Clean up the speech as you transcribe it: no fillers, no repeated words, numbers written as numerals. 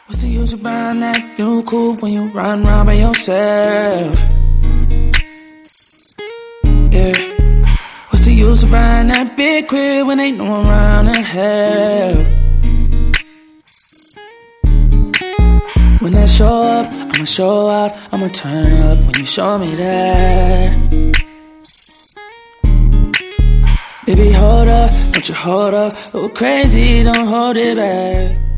What's the use of buying that new coupe when you run around by yourself? Yeah. What's the use of buying that big crib when ain't no one around to help? When I show up, I'ma show out, I'ma turn up when you show me that. Baby, hold up, don't you hold up, go crazy, don't hold it back.